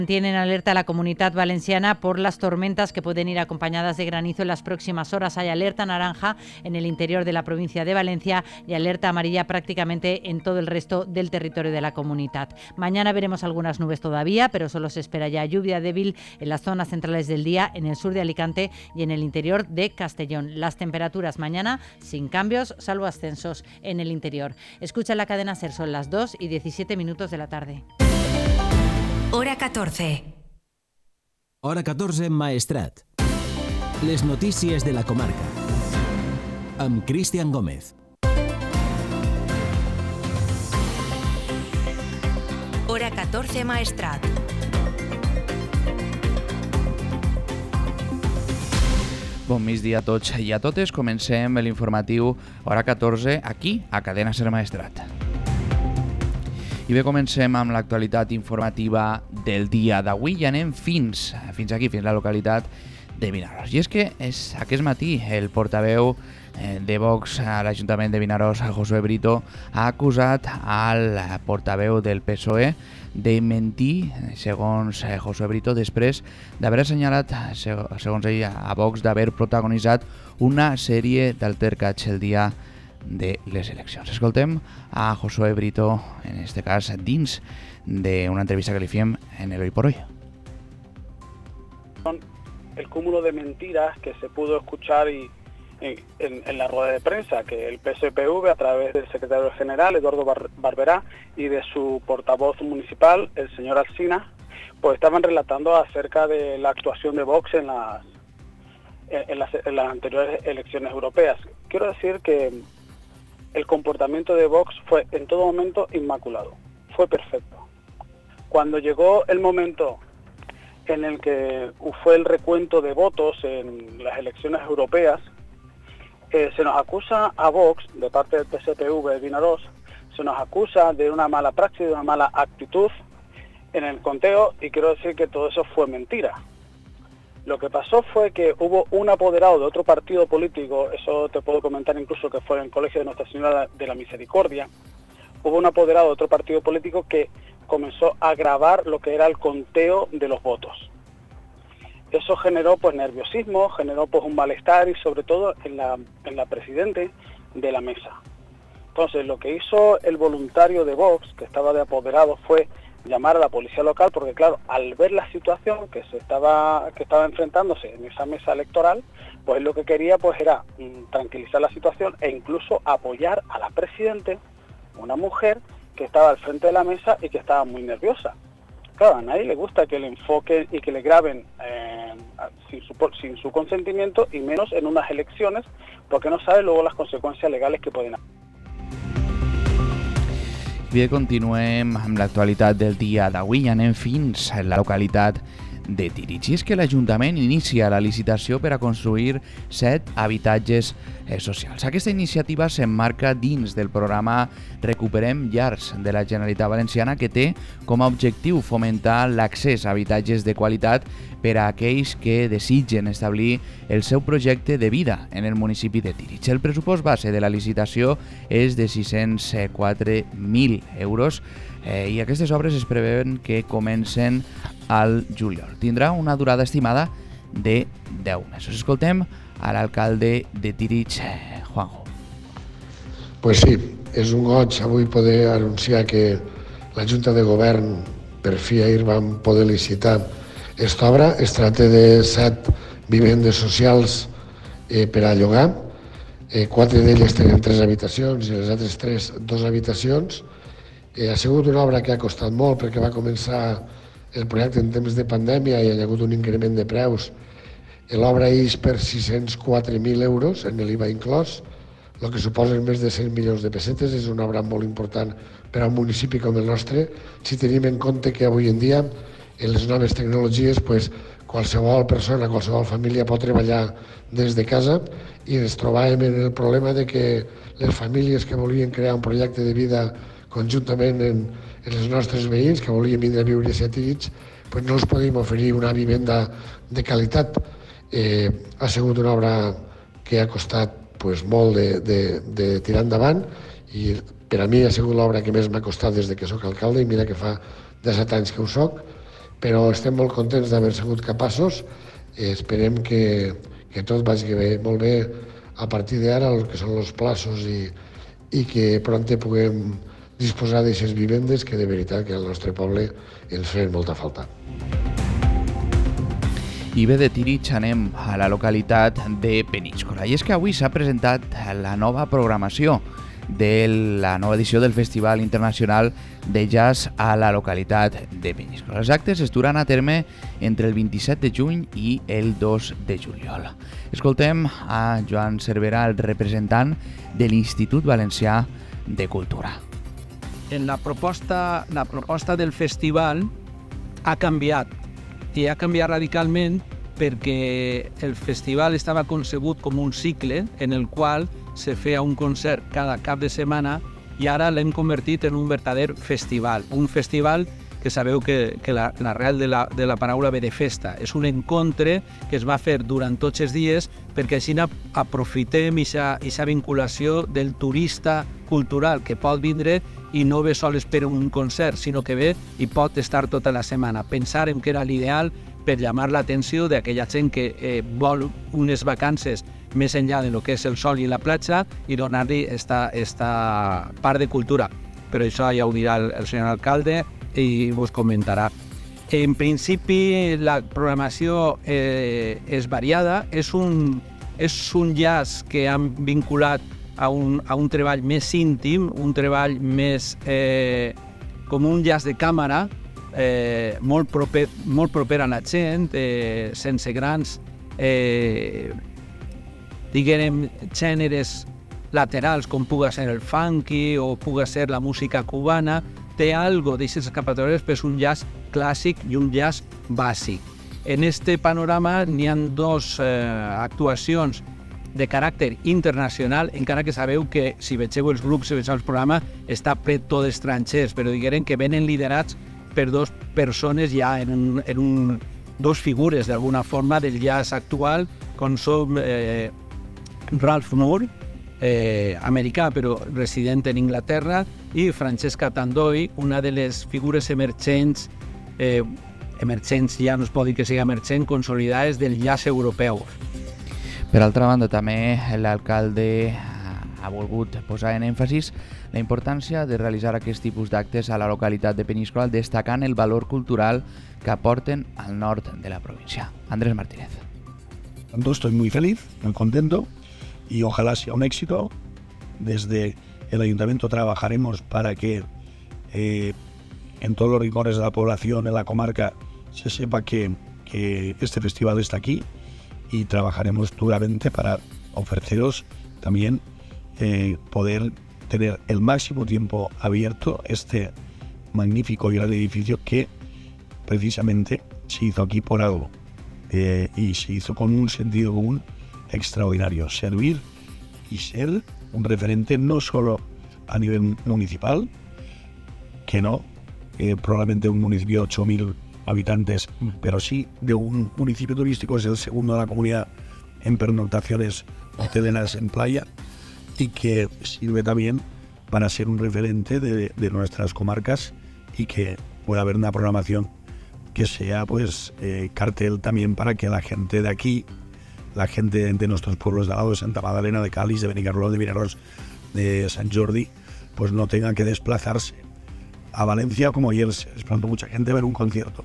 Mantienen alerta a la Comunidad Valenciana por las tormentas que pueden ir acompañadas de granizo en las próximas horas. Hay alerta naranja en el interior de la provincia de Valencia y alerta amarilla prácticamente en todo el resto del territorio de la comunidad. Mañana veremos algunas nubes todavía, pero solo se espera ya lluvia débil en las zonas centrales del día, en el sur de Alicante y en el interior de Castellón. Las temperaturas mañana sin cambios, salvo ascensos en el interior. Escucha la cadena SER, son las 2:17 de la tarde. Hora 14. Hora 14, Maestrat. Les notícies de la comarca. Amb Cristian Gómez. Hora 14, Maestrat. Bon migdia a tots i a totes. Comencem l'informatiu Hora 14 aquí, a Cadena SER Maestrat. I bé, comencem amb l'actualitat informativa del dia d'avui i anem fins aquí, fins a la localitat de Vinaròs. I és que aquest matí el portaveu de Vox a l'Ajuntament de Vinaròs, Josué Brito, ha acusat al portaveu del PSOE de mentir, segons Josué Brito, després d'haver assenyalat, segons ell, a Vox d'haver protagonitzat una sèrie d'altercats el dia de les eleccions. Escoltem a Josué Brito, en este cas dins d'una entrevista que li fiem en el Hoy por Hoy. El cúmulo de mentiras que se pudo escuchar en la rueda de prensa, que el PSPV, a través del secretario general, Eduardo Barberá, y de su portavoz municipal, el señor Alsina, pues estaban relatando acerca de la actuación de Vox en las anteriores elecciones europeas. Quiero decir que el comportamiento de Vox fue en todo momento inmaculado, fue perfecto. Cuando llegó el momento en el que fue el recuento de votos en las elecciones europeas, se nos acusa a Vox, de parte del PSPV de Vinaròs, se nos acusa de una mala praxis, de una mala actitud en el conteo, y quiero decir que todo eso fue mentira. Lo que pasó fue que hubo un apoderado de otro partido político, eso te puedo comentar incluso que fue en el Colegio de Nuestra Señora de la Misericordia, hubo un apoderado de otro partido político que comenzó a grabar lo que era el conteo de los votos. Eso generó pues nerviosismo, generó pues un malestar y sobre todo en la presidente de la mesa. Entonces lo que hizo el voluntario de Vox, que estaba de apoderado, fue llamar a la policía local, porque claro, al ver la situación que estaba enfrentándose en esa mesa electoral, pues lo que quería pues era tranquilizar la situación e incluso apoyar a la presidente, una mujer que estaba al frente de la mesa y que estaba muy nerviosa. Claro, a nadie le gusta que le enfoquen y que le graben sin su consentimiento, y menos en unas elecciones, porque no sabe luego las consecuencias legales que pueden haber. Bé, continuem amb l'actualitat del dia d'avui i anem fins a la localitat de Tírig. I és que l'Ajuntament inicia la licitació per a construir 7 habitatges socials. Aquesta iniciativa s'emmarca dins del programa Recuperem Llars de la Generalitat Valenciana, que té com a objectiu fomentar l'accés a habitatges de qualitat per a aquells que desitgen establir el seu projecte de vida en el municipi de Tírig. El pressupost base de la licitació és de 604.000 euros i aquestes obres es preveuen que comencen al juliol. Tindrà una durada estimada de 10 mesos. Escoltem a l'alcalde de Tírig, Juanjo. Pues sí, és un goig avui poder anunciar que la Junta de Govern per fi ahir vam poder licitar aquesta obra. Es tracta de 7 vivendes socials per a llogar. 4 d'elles tenen 3 habitacions i les altres 3, 2 habitacions. Ha sigut una obra que ha costat molt perquè va començar el projecte en temps de pandèmia i hi ha hagut un increment de preus. L'obra és per 604.000 euros, en l'IVA inclòs, el que suposa més de 100 milions de pessetes. És una obra molt important per a un municipi com el nostre, si tenim en compte que avui en dia, en les noves tecnologies, qualsevol persona, qualsevol família pot treballar des de casa, i ens trobàvem en el problema de que les famílies que volien crear un projecte de vida conjuntament en els nostres veïns, que volien vindre a viure a Tírig, no els podíem oferir una vivenda de qualitat. Ha sigut una obra que ha costat molt de tirar endavant, i per a mi ha sigut l'obra que més m'ha costat des que soc alcalde, i mira que fa 17 anys que ho soc. però estem molt contents d'haver sigut capaços. Esperem que tot vagi bé, molt bé a partir d'ara, el que són els plaços i que prompte puguem disposar d'aquestes vivendes que de veritat que al nostre poble ens feien molta falta. I bé, de Tirich anem a la localitat de Peníscola. I és que avui s'ha presentat la nova programació de la nova edició del Festival Internacional de Jazz a la localitat de Peníscola. Els actes es duran a terme entre el 27 de juny i el 2 de juliol. Escoltem a Joan Cervera, el representant de l'Institut Valencià de Cultura. En la proposta del festival ha canviat, i ha canviat radicalment perquè el festival estava concebut com un cicle en el qual se feia un concert cada cap de setmana i ara l'hem convertit en un verdader festival. Un festival que sabeu que l'arrel de la paraula ve de festa. És un encontre que es va fer durant tots els dies perquè així aprofitem aquesta vinculació del turista cultural que pot vindre i no ve sols per un concert, sinó que ve i pot estar tota la setmana. Pensàrem que era l'ideal per llamar l'atenció d'aquella gent que vol unes vacances més enllà de lo que és el sol i la platja i donar-li esta part de cultura. Però això ja ho dirà el senyor alcalde i vos comentarà. En principi la programació és variada, és un jazz que han vinculat a un treball més íntim, un treball més com un jazz de càmera, molt proper a la gent, sense grans diguem gèneres laterals com puga ser el funky o puga ser la música cubana. Té algo d'aquestes escapatòries, però és un jazz clàssic i un jazz bàsic. En este panorama n'hi ha dos actuacions de caràcter internacional, encara que sabeu que si vegeu els grups, si vegeu el programa, està ple tot d'estrangers, però diguem que venen liderats per dos persones ja dos figures d'alguna forma del jazz actual, com són Ralph Moore, americà però resident en Inglaterra, i Francesca Tandoi, una de les figures emergents ja no es pot dir que sigui emergent, consolidades del jazz europeu. Per altra banda, també l'alcalde ha volgut posar en èmfasis la importància de realitzar aquest tipus d'actes a la localitat de Peníscola, destacant el valor cultural que aporten al nord de la provincia. Andrés Martínez. Estoy muy feliz, muy contento y ojalá sea un éxito. Desde el ayuntamiento trabajaremos para que en todos los rincones de la población, en la comarca, se sepa que este festival está aquí y trabajaremos duramente para ofreceros también poder tener el máximo tiempo abierto este magnífico y gran edificio que precisamente se hizo aquí por algo y se hizo con un sentido común extraordinario: servir y ser un referente no solo a nivel municipal, que no, probablemente un municipio de 8.000 habitantes, pero sí de un municipio turístico, es el segundo de la comunidad en pernoctaciones hoteleras en playa, y que sirve también para ser un referente de nuestras comarcas y que pueda haber una programación que sea pues cartel también para que la gente de aquí, la gente de nuestros pueblos de al lado, de Santa Magdalena, de Cáliz, de Benicarló, de Vinaròs, de Sant Jordi, pues no tengan que desplazarse a Valencia, como ayer se desplazó mucha gente a ver un concierto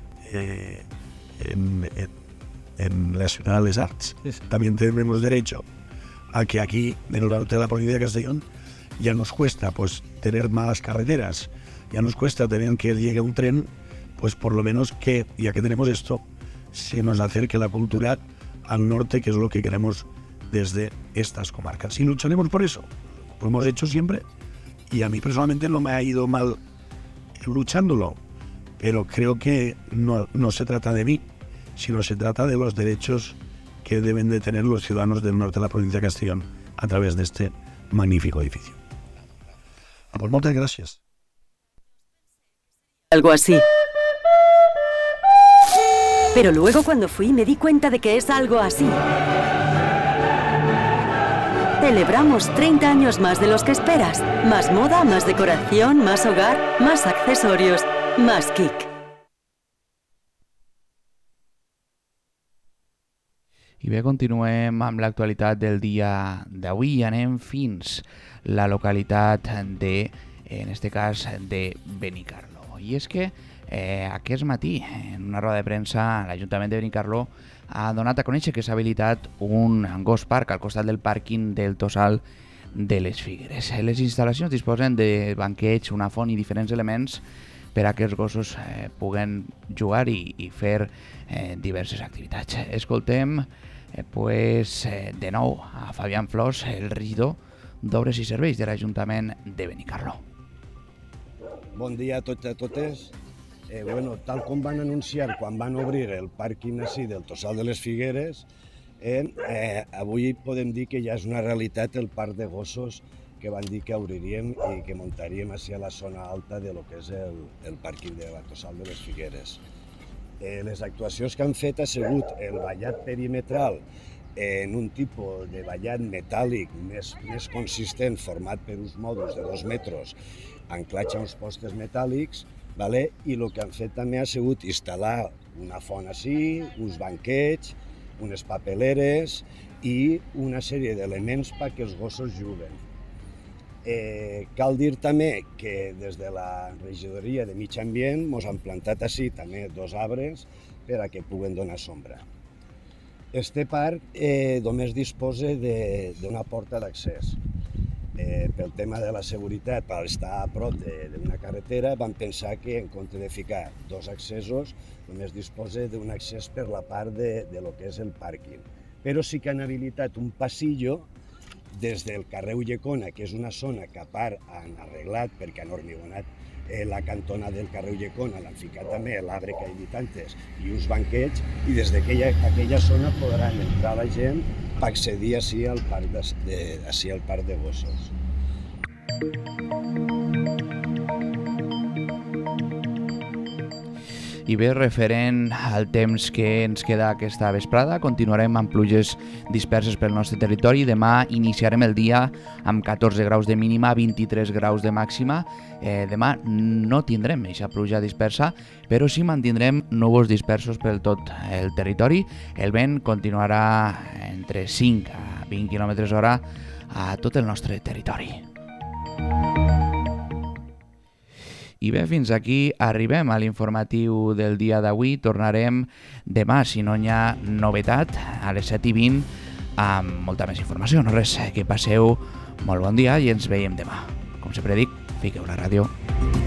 en la Ciudad de les Arts. También tenemos derecho a que aquí, en el norte de la provincia de Castellón, ya nos cuesta pues tener malas carreteras, ya nos cuesta tener que llegue un tren, pues por lo menos que, ya que tenemos esto, se nos acerque la cultura al norte, que es lo que queremos desde estas comarcas. Y lucharemos por eso, lo hemos hecho siempre, y a mí personalmente no me ha ido mal luchándolo, pero creo que no se trata de mí, sino se trata de los derechos que deben de tener los ciudadanos del norte de la provincia de Castellón a través de este magnífico edificio. Pues muchas gracias. Algo así. Pero luego cuando fui me di cuenta de que es algo así. Celebramos 30 años más de los que esperas. Más moda, más decoración, más hogar, más accesorios, más Kik. I bé, continuem amb l'actualitat del dia d'avui i anem fins la localitat de, en este cas, de Benicarló. I és que aquest matí, en una roda de premsa, l'Ajuntament de Benicarló ha donat a conèixer que s'ha habilitat un gos park al costat del pàrquing del Tossal de les Figueres. Les instal·lacions disposen de banquets, una font i diferents elements per a que els gossos puguen jugar i fer diverses activitats. Escoltem de nou a Fabián Flors, el regidor d'Obres i Serveis de l'Ajuntament de Benicarló. Bon dia a tots i a totes. Tal com van anunciar quan van obrir el pàrquing així del Tossal de les Figueres, avui podem dir que ja és una realitat el parc de gossos que van dir que obriríem i que muntaríem així a la zona alta de lo que és el pàrquing de la Tossal de les Figueres. Les actuacions que han fet ha sigut el vallat perimetral en un tipus de vallat metàl·lic més consistent format per uns mòduls de 2 metres anclats a uns postes metàl·lics, i el que han fet també ha sigut instal·lar una font així, uns banquets, unes papeleres i una sèrie d'elements perquè els gossos juguen. Cal dir també que des de la regidoria de Mig Ambient ens han plantat així també 2 arbres per a que puguen donar sombra. Este parc només disposa d'una porta d'accés. Pel tema de la seguretat, per estar a prop d'una carretera, vam pensar que en compte de ficar 2 accessos només disposa d'un accés per la part de lo que és el pàrquing. Però sí que han habilitat un passillo des del carrer Ullecona, que és una zona que a part han arreglat perquè han hormigonat la cantona del carrer Ullecona, l'han ficat també l'arbre que he dit antes i uns banquets, i des d'aquella zona podran entrar la gent per accedir així al parc de gossos. I bé, referent al temps que ens queda aquesta vesprada, continuarem amb pluges disperses pel nostre territori. Demà iniciarem el dia amb 14 graus de mínima, 23 graus de màxima. Demà no tindrem aquesta pluja dispersa, però sí mantindrem núvols dispersos per tot el territori. El vent continuarà entre 5 a 20 km/h a tot el nostre territori. I bé, fins aquí arribem a l'informatiu del dia d'avui. Tornarem demà, si no hi ha novetat, a les 7:20 amb molta més informació. No res, que passeu molt bon dia i ens veiem demà. Com sempre dic, fiqueu la ràdio.